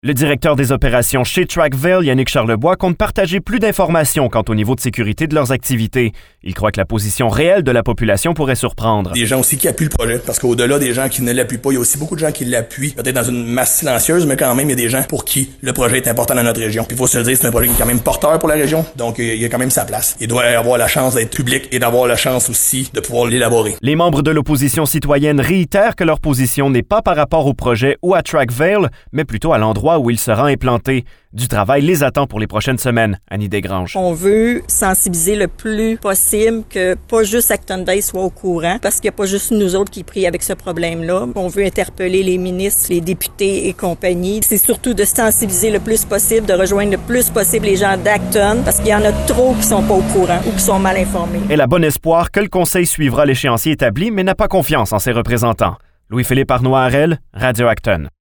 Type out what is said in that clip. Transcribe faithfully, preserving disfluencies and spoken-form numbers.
Le directeur des opérations chez Trackvale, Yannick Charlebois, compte partager plus d'informations quant au niveau de sécurité de leurs activités. Il croit que la position réelle de la population pourrait surprendre. Des gens aussi qui appuient le projet, parce qu'au-delà des gens qui ne l'appuient pas, il y a aussi beaucoup de gens qui l'appuient, peut-être dans une masse silencieuse, mais quand même, il y a des gens pour qui le projet est important dans notre région. Puis il faut se le dire, c'est un projet qui est quand même porteur pour la région, donc il y a quand même sa place. Il doit avoir la chance d'être public et d'avoir la chance aussi de pouvoir l'élaborer. Les membres de l'opposition citoyenne réitèrent que leur position n'est pas par rapport au projet ou à Trackvale, mais plutôt à l'endroit où il sera implanté. Du travail les attend pour les prochaines semaines. Annie Desgranges. On veut sensibiliser le plus possible que pas juste Acton Vale soit au courant, parce qu'il n'y a pas juste nous autres qui prient avec ce problème-là. On veut interpeller les ministres, les députés et compagnie. C'est surtout de sensibiliser le plus possible, de rejoindre le plus possible les gens d'Acton, parce qu'il y en a trop qui sont pas au courant ou qui sont mal informés. Elle a bon espoir que le Conseil suivra l'échéancier établi, mais n'a pas confiance en ses représentants. Louis-Philippe Arnois-Harel, Radio Acton.